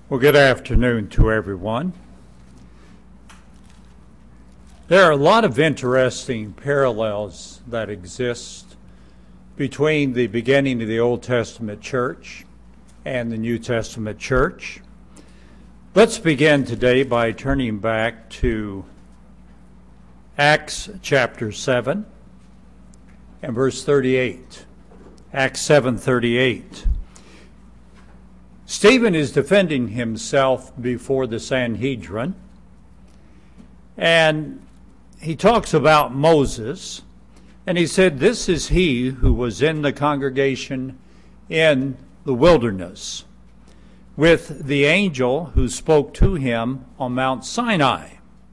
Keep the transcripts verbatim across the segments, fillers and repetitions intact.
Well, good afternoon to everyone. There are a lot of interesting parallels that exist between the beginning of the Old Testament church and the New Testament church. Let's begin today by turning back to Acts chapter seven and verse thirty-eight. Acts seven thirty-eight. Stephen is defending himself before the Sanhedrin, and he talks about Moses, and he said, "This is he who was in the congregation in the wilderness with the angel who spoke to him on Mount Sinai."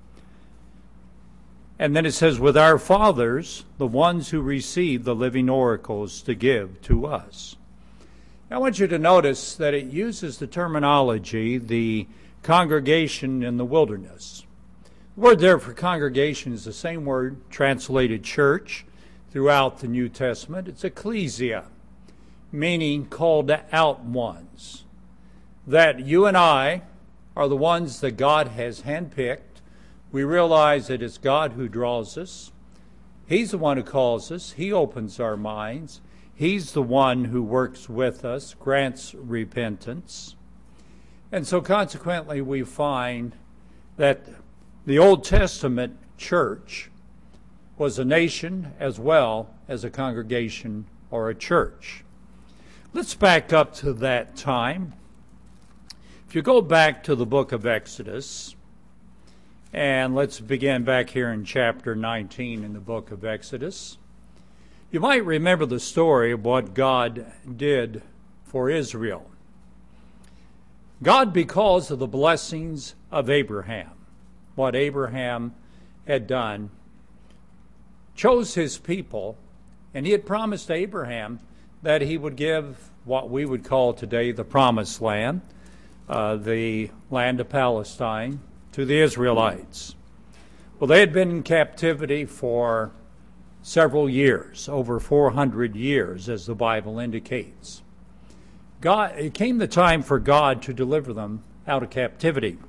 And then it says, "with our fathers, the ones who received the living oracles to give to us." I want you to notice that it uses the terminology, the congregation in the wilderness. The word there for congregation is the same word translated church throughout the New Testament. It's ecclesia, meaning called out ones. That you and I are the ones that God has handpicked. We realize that it's God who draws us. He's the one who calls us. He opens our minds. He's the one who works with us, grants repentance. And so consequently we find that the Old Testament church was a nation as well as a congregation or a church. Let's back up to that time. If you go back to the book of Exodus, and let's begin back here in chapter nineteen in the book of Exodus. You might remember the story of what God did for Israel. God, because of the blessings of Abraham, what Abraham had done, chose his people, and he had promised Abraham that he would give what we would call today the Promised Land, uh, the land of Palestine, to the Israelites. Well, they had been in captivity for several years, over four hundred years, as the Bible indicates. God, it came the time for God to deliver them out of captivity.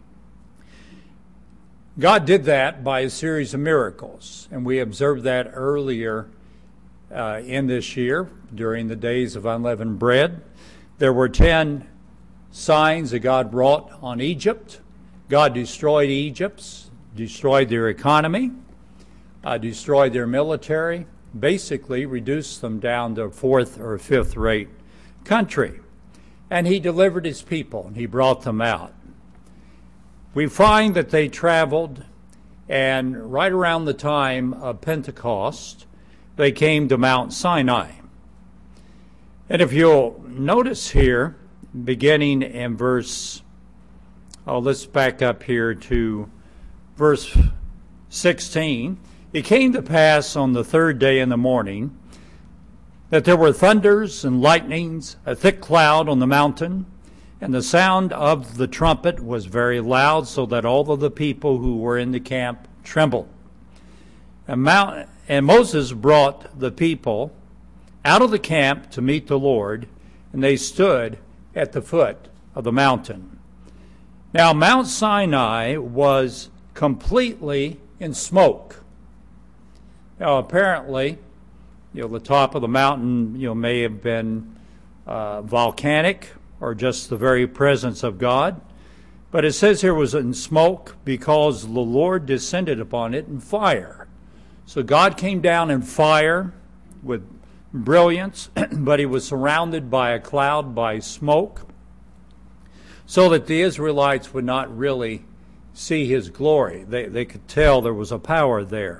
God did that by a series of miracles, and we observed that earlier uh, in this year during the days of unleavened bread. There were ten signs that God wrought on Egypt. God destroyed Egypt, destroyed their economy, uh, destroyed their military, basically reduced them down to fourth or fifth rate country. And he delivered his people, and he brought them out. We find that they traveled, and right around the time of Pentecost, they came to Mount Sinai. And if you'll notice here, beginning in verse, oh, let's back up here to verse sixteen. It came to pass on the third day in the morning that there were thunders and lightnings, a thick cloud on the mountain, and the sound of the trumpet was very loud, so that all of the people who were in the camp trembled. And, Mount, and Moses brought the people out of the camp to meet the Lord, and they stood at the foot of the mountain. Now, Mount Sinai was completely in smoke. Now, apparently, you know, the top of the mountain, you know, may have been uh, volcanic or just the very presence of God. But it says here it was in smoke because the Lord descended upon it in fire. So God came down in fire with brilliance, but he was surrounded by a cloud, by smoke, so that the Israelites would not really see his glory. They, they could tell there was a power there.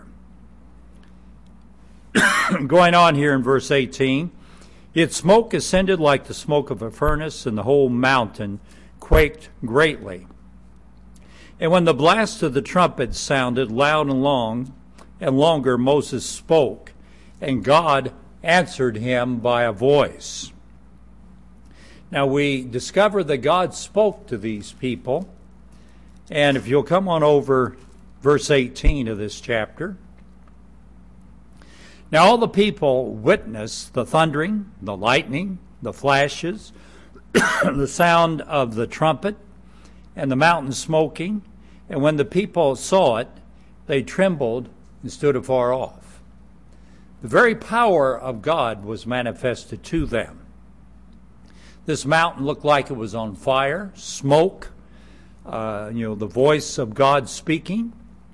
Going on here in verse eighteen, its smoke ascended like the smoke of a furnace, and the whole mountain quaked greatly. And when the blast of the trumpet sounded loud and long and longer, Moses spoke, and God answered him by a voice. Now we discover that God spoke to these people, and if you'll come on over verse eighteen of this chapter. Now all the people witnessed the thundering, the lightning, the flashes, the sound of the trumpet and the mountain smoking, and when the people saw it, they trembled and stood afar off. The very power of God was manifested to them. This mountain looked like it was on fire, smoke, uh, you know, the voice of God speaking.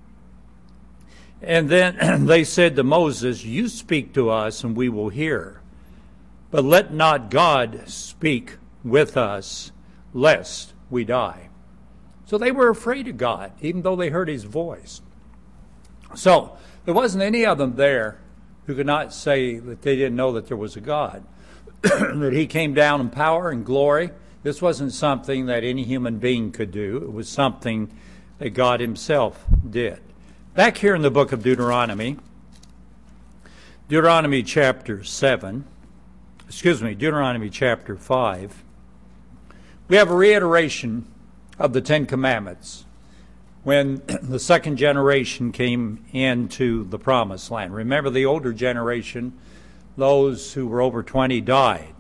And then they said to Moses, "You speak to us and we will hear. But let not God speak with us, lest we die." So they were afraid of God, even though they heard his voice. So there wasn't any of them there who could not say that they didn't know that there was a God, that he came down in power and glory. This wasn't something that any human being could do. It was something that God himself did. Back here in the book of Deuteronomy, Deuteronomy chapter seven, excuse me, Deuteronomy chapter five, we have a reiteration of the Ten Commandments when the second generation came into the Promised Land. Remember, the older generation, those who were over twenty, died.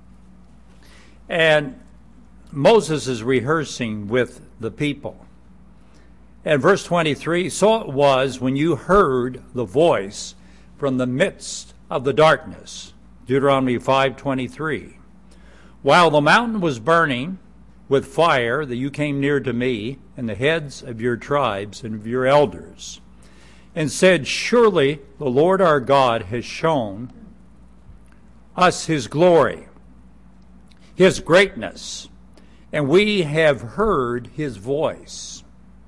And Moses is rehearsing with the people. And verse twenty-three, "So it was when you heard the voice from the midst of the darkness," Deuteronomy five twenty-three, "while the mountain was burning with fire, that you came near to me and the heads of your tribes and of your elders, and said, Surely the Lord our God has shown us his glory, his greatness, and we have heard his voice."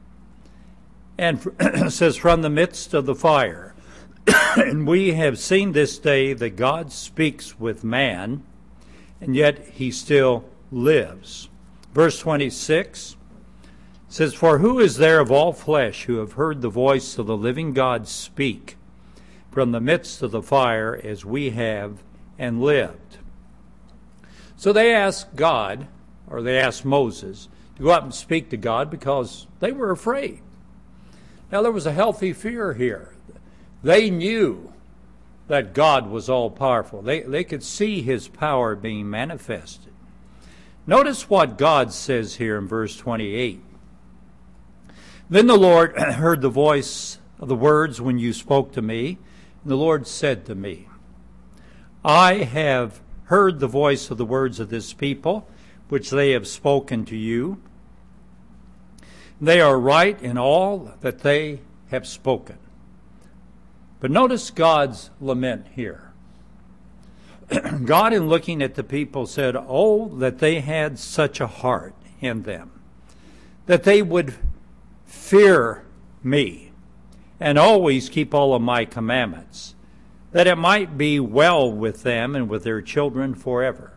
And it says, "From the midst of the fire, and we have seen this day that God speaks with man, and yet he still lives." Verse twenty-six says, "For who is there of all flesh who have heard the voice of the living God speak from the midst of the fire as we have and lived?" So they asked God, or they asked Moses, to go up and speak to God because they were afraid. Now there was a healthy fear here. They knew that God was all-powerful. They, they could see his power being manifested. Notice what God says here in verse twenty-eight. "Then the Lord heard the voice of the words when you spoke to me, and the Lord said to me, I have heard the voice of the words of this people, which they have spoken to you. They are right in all that they have spoken." But notice God's lament here. God, in looking at the people, said, "Oh, that they had such a heart in them, that they would fear me and always keep all of my commandments, that it might be well with them and with their children forever."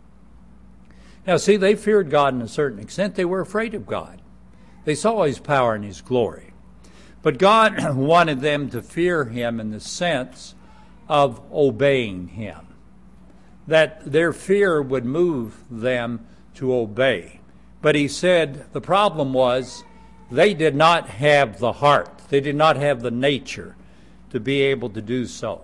Now, see, they feared God in a certain extent. They were afraid of God. They saw his power and his glory. But God wanted them to fear him in the sense of obeying him, that their fear would move them to obey. But he said the problem was they did not have the heart. They did not have the nature to be able to do so.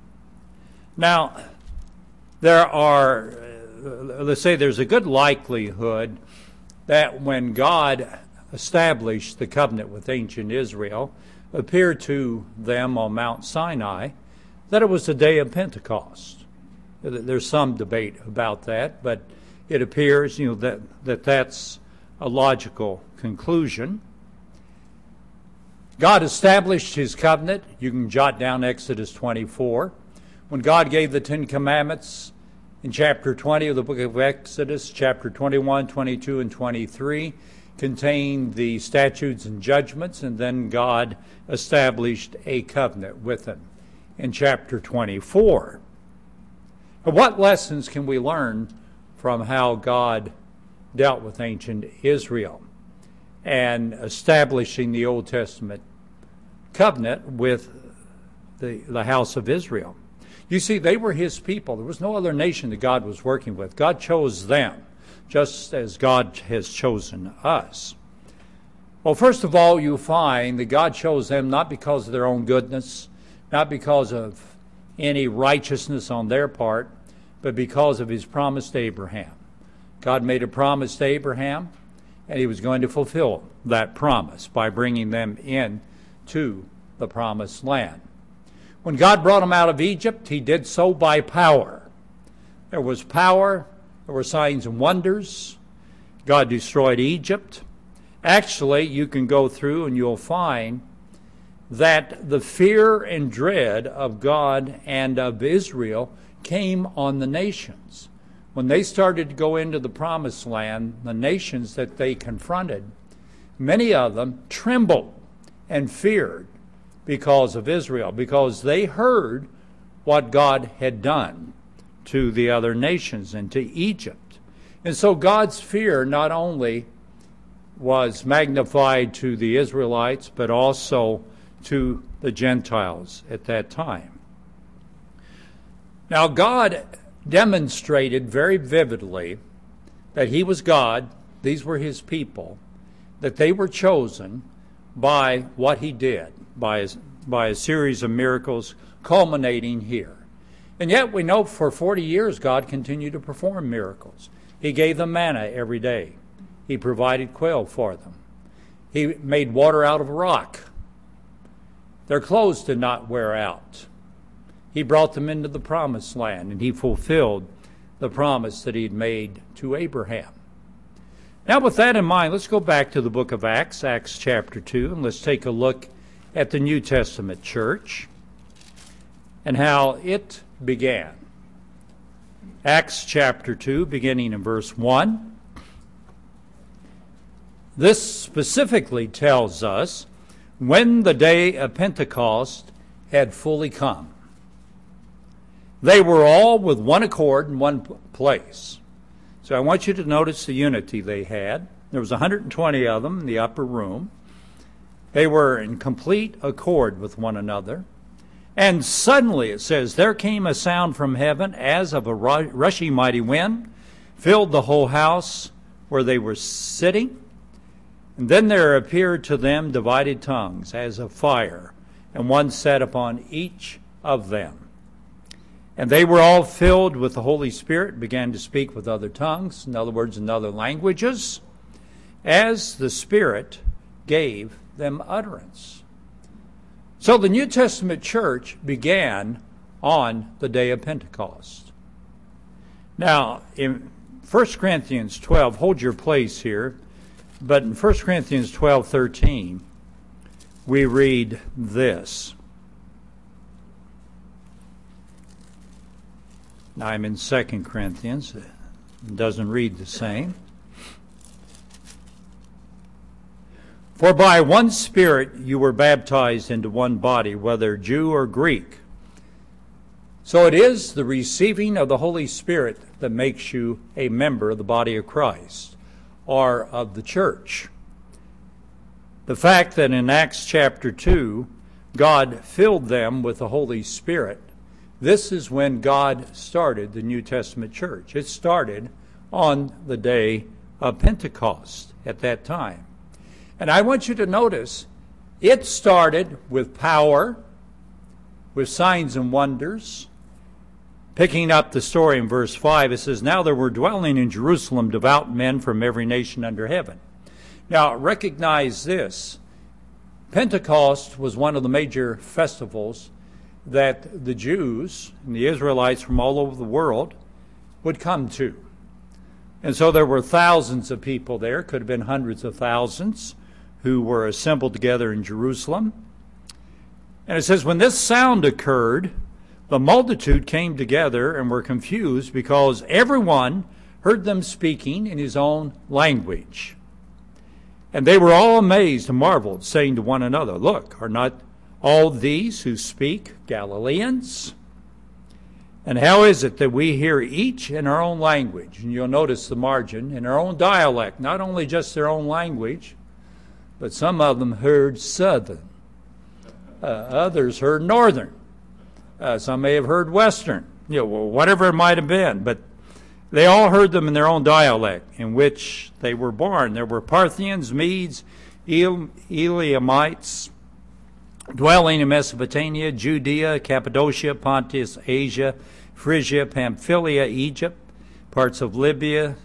Now, there are, let's say there's a good likelihood that when God established the covenant with ancient Israel, appeared to them on Mount Sinai, that it was the day of Pentecost. There's some debate about that, but it appears, you know, that, that that's a logical conclusion. God established his covenant. You can jot down Exodus twenty-four. When God gave the Ten Commandments in chapter twenty of the book of Exodus, chapter twenty-one, twenty-two, and twenty-three, contained the statutes and judgments, and then God established a covenant with them in chapter twenty-four. But what lessons can we learn from how God dealt with ancient Israel and establishing the Old Testament covenant with the, the house of Israel? You see, they were his people. There was no other nation that God was working with. God chose them, just as God has chosen us. Well, first of all, you find that God chose them not because of their own goodness, not because of any righteousness on their part, but because of his promise to Abraham. God made a promise to Abraham, and he was going to fulfill that promise by bringing them in to the promised land. When God brought them out of Egypt, he did so by power. There was power, there were signs and wonders. God destroyed Egypt. Actually, you can go through and you'll find that the fear and dread of God and of Israel came on the nations. When they started to go into the promised land, the nations that they confronted, many of them trembled and feared because of Israel, because they heard what God had done to the other nations and to Egypt. And so God's fear not only was magnified to the Israelites, but also to the Gentiles at that time. Now, God demonstrated very vividly that he was God, these were his people, that they were chosen by what he did, by a, by a series of miracles culminating here. And yet we know for forty years God continued to perform miracles. He gave them manna every day. He provided quail for them. He made water out of rock. Their clothes did not wear out. He brought them into the promised land, and he fulfilled the promise that he had made to Abraham. Now, with that in mind, let's go back to the book of Acts, Acts chapter two, and let's take a look at the New Testament church and how it began. Acts chapter two, beginning in verse one. This specifically tells us when the day of Pentecost had fully come. They were all with one accord in one place. So I want you to notice the unity they had. There was one hundred twenty of them in the upper room. They were in complete accord with one another. And suddenly, it says, there came a sound from heaven as of a rushing mighty wind, filled the whole house where they were sitting. And then there appeared to them divided tongues as of fire, and one sat upon each of them. And they were all filled with the Holy Spirit, began to speak with other tongues, in other words, in other languages, as the Spirit gave them utterance. So the New Testament church began on the day of Pentecost. Now, in First Corinthians twelve, hold your place here, but in First Corinthians twelve thirteen, we read this. Now I'm in Second Corinthians. It doesn't read the same. For by one Spirit you were baptized into one body, whether Jew or Greek. So it is the receiving of the Holy Spirit that makes you a member of the body of Christ, or of the church. The fact that in Acts chapter two, God filled them with the Holy Spirit, this is when God started the New Testament church. It started on the day of Pentecost at that time. And I want you to notice, it started with power, with signs and wonders. Picking up the story in verse five, it says, now there were dwelling in Jerusalem devout men from every nation under heaven. Now, recognize this. Pentecost was one of the major festivals that the Jews and the Israelites from all over the world would come to. And so there were thousands of people there, could have been hundreds of thousands, who were assembled together in Jerusalem. And it says, when this sound occurred, the multitude came together and were confused because everyone heard them speaking in his own language. And they were all amazed and marveled, saying to one another, look, are not all these who speak Galileans? And how is it that we hear each in our own language? And you'll notice the margin, in our own dialect, not only just their own language, but some of them heard Southern. Uh, others heard Northern. Uh, some may have heard Western. You know, whatever it might have been. But they all heard them in their own dialect in which they were born. There were Parthians, Medes, El- Elamites, dwelling in Mesopotamia, Judea, Cappadocia, Pontus, Asia, Phrygia, Pamphylia, Egypt, parts of Libya,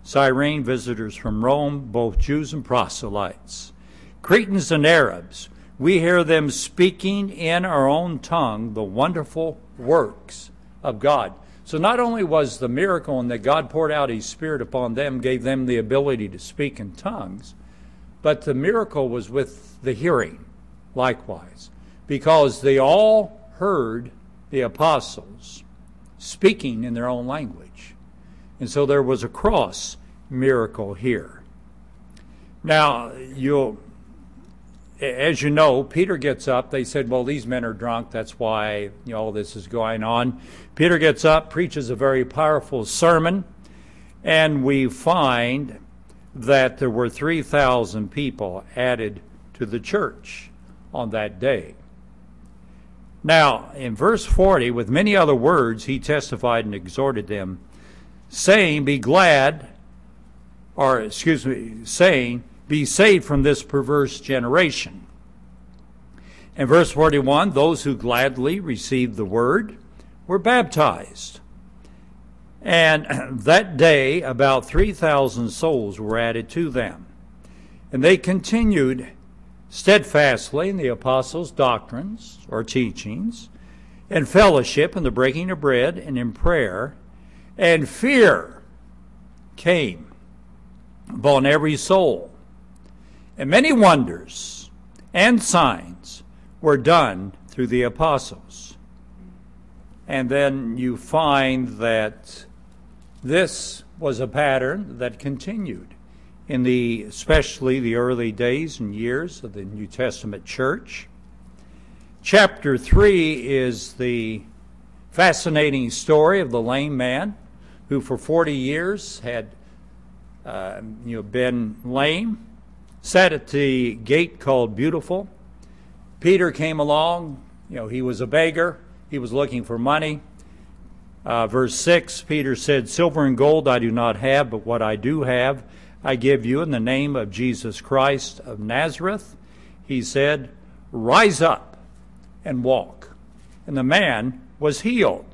Cyrene, visitors from Rome, both Jews and proselytes. Cretans and Arabs, we hear them speaking in our own tongue the wonderful works of God. So not only was the miracle in that God poured out his Spirit upon them, gave them the ability to speak in tongues, but the miracle was with the hearing likewise, because they all heard the apostles speaking in their own language. And so there was a cross miracle here. Now, you'll, as you know, Peter gets up. They said, well, these men are drunk. That's why you know, all this is going on. Peter gets up, preaches a very powerful sermon, and we find that there were three thousand people added to the church on that day. Now, in verse forty, with many other words, he testified and exhorted them, saying, be glad, or excuse me, saying, be saved from this perverse generation. In verse forty-one, those who gladly received the word were baptized. And that day, about three thousand souls were added to them. And they continued steadfastly in the apostles' doctrines or teachings, in fellowship, in the breaking of bread, and in prayer. And fear came upon every soul. And many wonders and signs were done through the apostles. And then you find that this was a pattern that continued in the, especially the early days and years of the New Testament church. Chapter three is the fascinating story of the lame man who for forty years had uh, you know, been lame, sat at the gate called Beautiful. Peter came along. You know, he was a beggar. He was looking for money. Uh, verse six, Peter said, silver and gold I do not have, but what I do have I give you in the name of Jesus Christ of Nazareth. He said, rise up and walk. And the man was healed.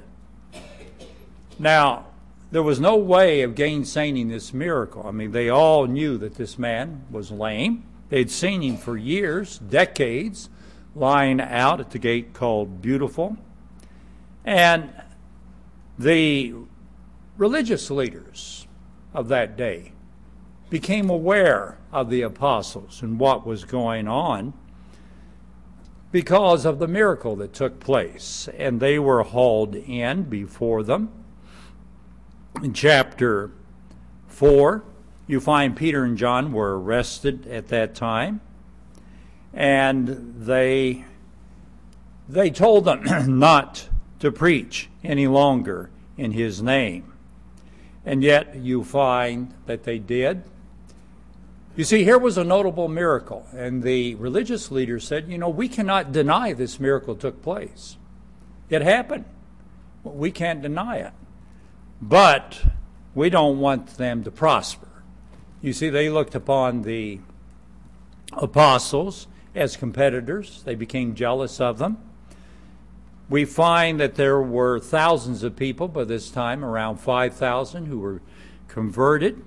Now, there was no way of gainsaying this miracle. I mean, they all knew that this man was lame. They'd seen him for years, decades, lying out at the gate called Beautiful. And the religious leaders of that day became aware of the apostles and what was going on because of the miracle that took place. And they were hauled in before them. In chapter four, you find Peter and John were arrested at that time. And they, they told them not to preach any longer in his name. And yet you find that they did. You see, here was a notable miracle, and the religious leaders said, you know, we cannot deny this miracle took place. It happened. We can't deny it. But we don't want them to prosper. You see, they looked upon the apostles as competitors. They became jealous of them. We find that there were thousands of people by this time, around five thousand, who were converted.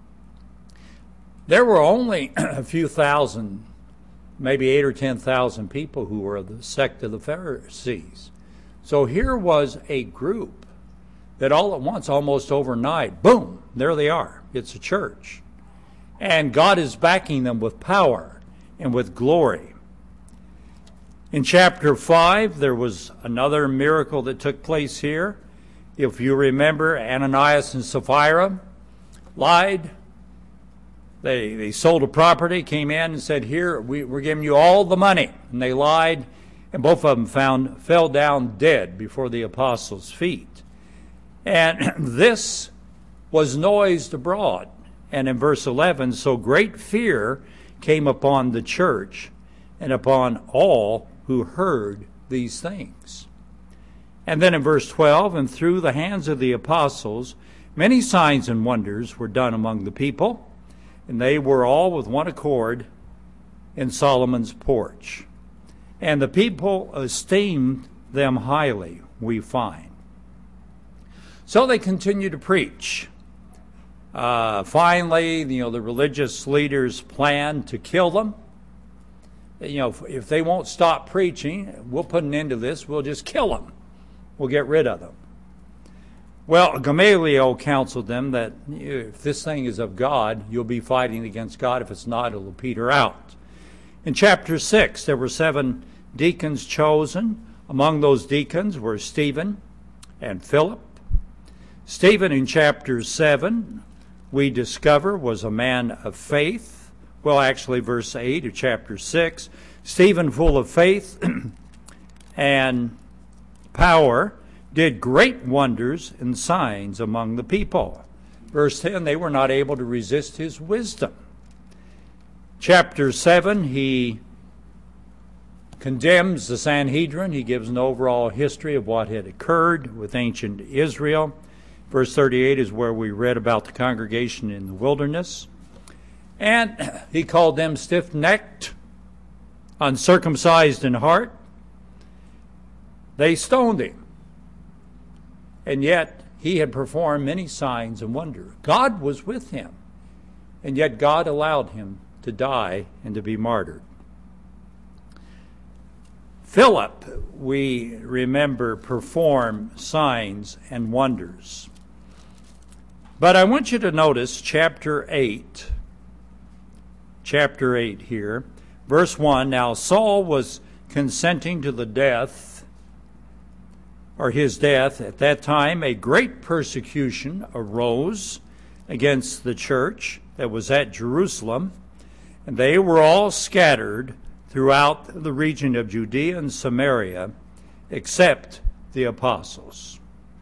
There were only a few thousand, maybe eight or ten thousand people who were of the sect of the Pharisees. So here was a group that all at once, almost overnight, boom, there they are. It's a church. And God is backing them with power and with glory. In chapter five, there was another miracle that took place here. If you remember, Ananias and Sapphira lied. They, they sold a property, came in and said, here, we, we're giving you all the money. And they lied, and both of them found, fell down dead before the apostles' feet. And this was noised abroad. And in verse eleven, so great fear came upon the church and upon all who heard these things. And then in verse twelve, and through the hands of the apostles, many signs and wonders were done among the people, and they were all with one accord in Solomon's porch. And the people esteemed them highly, we find. So they continued to preach. Uh, finally, you know, the religious leaders planned to kill them. You know, if, if they won't stop preaching, we'll put an end to this. We'll just kill them. We'll get rid of them. Well, Gamaliel counseled them that if this thing is of God, you'll be fighting against God. If it's not, it'll peter out. In chapter six, there were seven deacons chosen. Among those deacons were Stephen and Philip. Stephen in chapter seven, we discover, was a man of faith. Well, actually, verse eight of chapter six, Stephen, full of faith and power, did great wonders and signs among the people. Verse ten, they were not able to resist his wisdom. Chapter seven, he condemns the Sanhedrin. He gives an overall history of what had occurred with ancient Israel. Verse thirty-eight is where we read about the congregation in the wilderness. And he called them stiff-necked, uncircumcised in heart. They stoned him. And yet he had performed many signs and wonders. God was with him. And yet God allowed him to die and to be martyred. Philip, we remember, performed signs and wonders. But I want you to notice chapter eight. Chapter eight here. Verse one, now Saul was consenting to the death, or his death. At that time, a great persecution arose against the church that was at Jerusalem, and they were all scattered throughout the region of Judea and Samaria, except the apostles.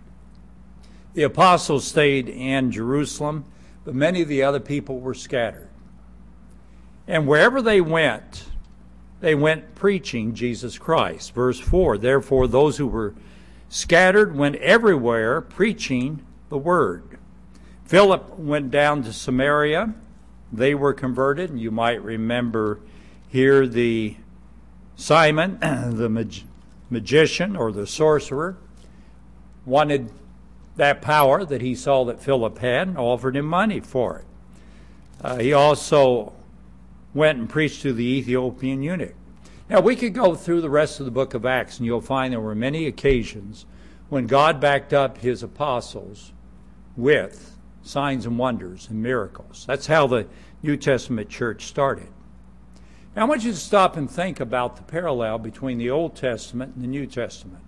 The apostles stayed in Jerusalem, but many of the other people were scattered. And wherever they went, they went preaching Jesus Christ. Verse four, therefore those who were scattered went everywhere preaching the word. Philip went down to Samaria. They were converted. And you might remember here the Simon, the mag- magician or the sorcerer, wanted that power that he saw that Philip had and offered him money for it. Uh, he also went and preached to the Ethiopian eunuch. Now, we could go through the rest of the book of Acts, and you'll find there were many occasions when God backed up his apostles with signs and wonders and miracles. That's how the New Testament church started. Now, I want you to stop and think about the parallel between the Old Testament and the New Testament.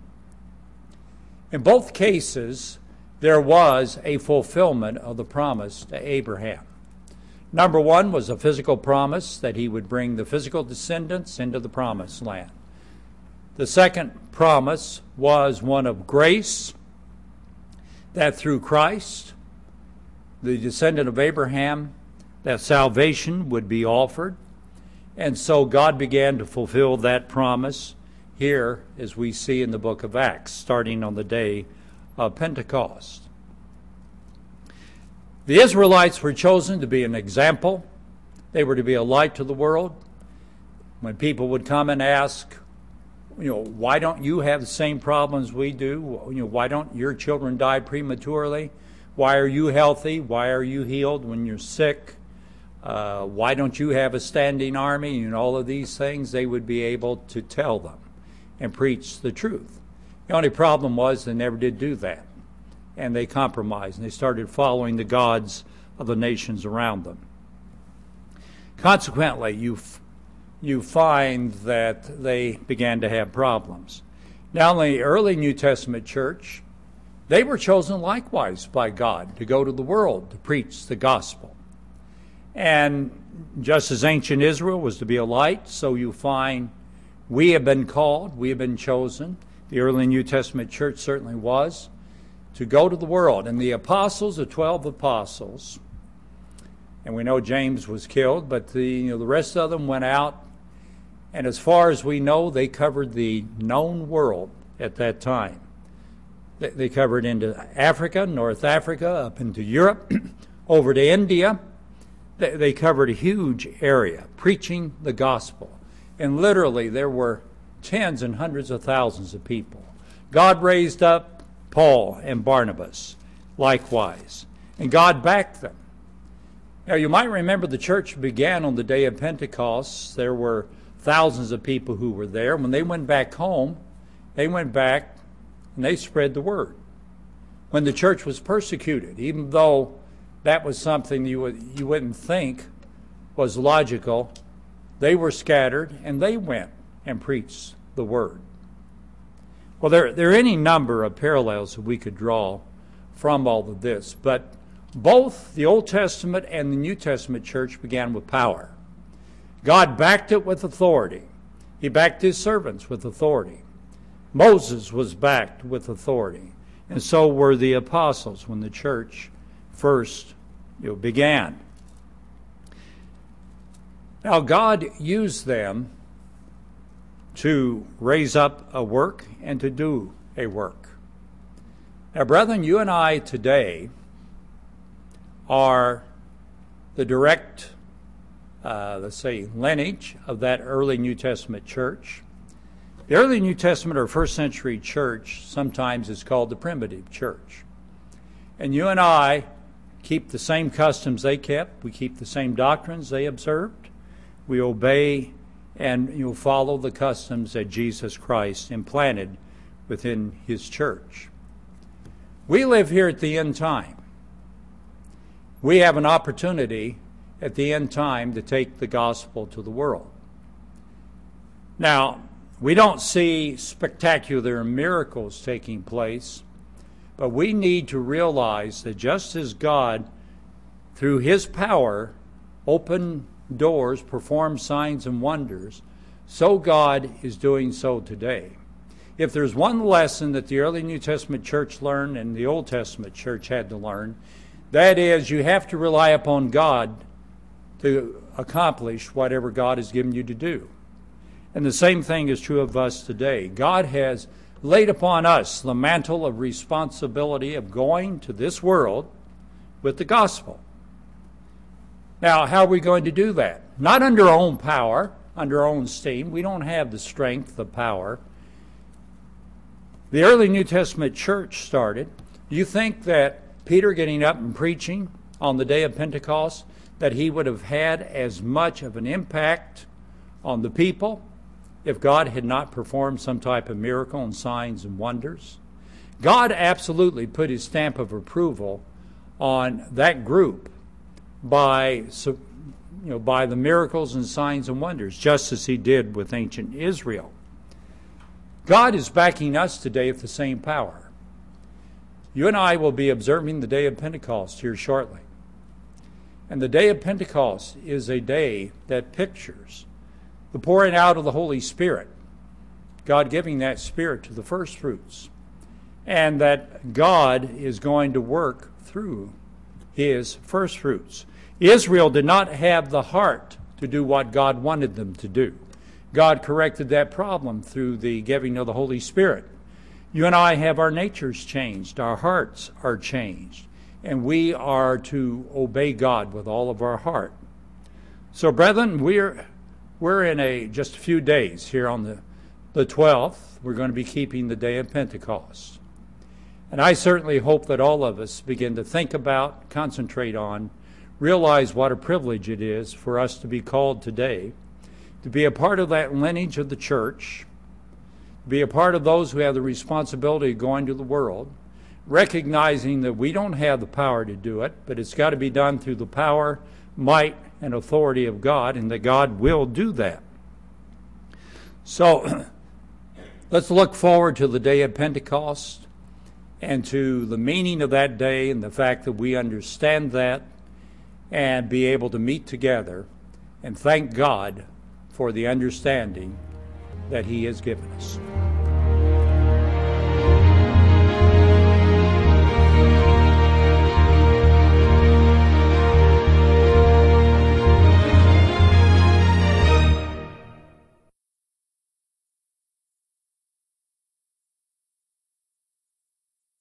In both cases, there was a fulfillment of the promise to Abraham. Number one was a physical promise that he would bring the physical descendants into the promised land. The second promise was one of grace, that through Christ, the descendant of Abraham, that salvation would be offered. And so God began to fulfill that promise here, as we see in the book of Acts, starting on the day of Pentecost. The Israelites were chosen to be an example. They were to be a light to the world. When people would come and ask, you know, why don't you have the same problems we do? You know, why don't your children die prematurely? Why are you healthy? Why are you healed when you're sick? Uh, why don't you have a standing army? And all of these things, they would be able to tell them and preach the truth. The only problem was they never did do that. And they compromised, and they started following the gods of the nations around them. Consequently, you, f- you find that they began to have problems. Now, in the early New Testament church, they were chosen likewise by God to go to the world to preach the gospel. And just as ancient Israel was to be a light, so you find we have been called, we have been chosen. The early New Testament church certainly was, to go to the world. And the apostles, the twelve apostles, and we know James was killed, but the, you know, the rest of them went out, and as far as we know, they covered the known world at that time. They, they covered into Africa, North Africa, up into Europe, over to India. They, they covered a huge area, preaching the gospel. And literally, there were tens and hundreds of thousands of people. God raised up Paul and Barnabas likewise. And God backed them. Now, you might remember the church began on the day of Pentecost. There were thousands of people who were there. When they went back home, they went back and they spread the word. When the church was persecuted, even though that was something you would, you wouldn't think was logical, they were scattered and they went and preached the word. Well, there, there are any number of parallels that we could draw from all of this, but both the Old Testament and the New Testament church began with power. God backed it with authority. He backed his servants with authority. Moses was backed with authority, and so were the apostles when the church first you know, began. Now, God used them to raise up a work and to do a work. Now, brethren, you and I today are the direct, uh, let's say, lineage of that early New Testament church. The early New Testament or first century church sometimes is called the primitive church. And you and I keep the same customs they kept. We keep the same doctrines they observed. We obey and you'll follow the customs that Jesus Christ implanted within his church. We live here at the end time. We have an opportunity at the end time to take the gospel to the world. Now, we don't see spectacular miracles taking place, but we need to realize that just as God, through his power, opened doors, performed signs and wonders, so God is doing so today. If there's one lesson that the early New Testament church learned and the Old Testament church had to learn, that is, you have to rely upon God to accomplish whatever God has given you to do. And the same thing is true of us today. God has laid upon us the mantle of responsibility of going to this world with the gospel. Now, how are we going to do that? Not under our own power, under our own steam. We don't have the strength, the power. The early New Testament church started. You think that Peter getting up and preaching on the day of Pentecost, that he would have had as much of an impact on the people if God had not performed some type of miracle and signs and wonders? God absolutely put his stamp of approval on that group by, you know, by the miracles and signs and wonders, just as he did with ancient Israel. God is backing us today with the same power. You and I will be observing the day of Pentecost here shortly. And the day of Pentecost is a day that pictures the pouring out of the Holy Spirit, God giving that Spirit to the first fruits, and that God is going to work through his first fruits. Israel did not have the heart to do what God wanted them to do. God corrected that problem through the giving of the Holy Spirit. You and I have our natures changed, our hearts are changed, and we are to obey God with all of our heart. So, brethren, we're we're in a just a few days here on the, the twelfth. We're going to be keeping the day of Pentecost. And I certainly hope that all of us begin to think about, concentrate on, realize what a privilege it is for us to be called today, to be a part of that lineage of the church, be a part of those who have the responsibility of going to the world, recognizing that we don't have the power to do it, but it's got to be done through the power, might, and authority of God, and that God will do that. So let's look forward to the day of Pentecost and to the meaning of that day and the fact that we understand that and be able to meet together and thank God for the understanding that he has given us.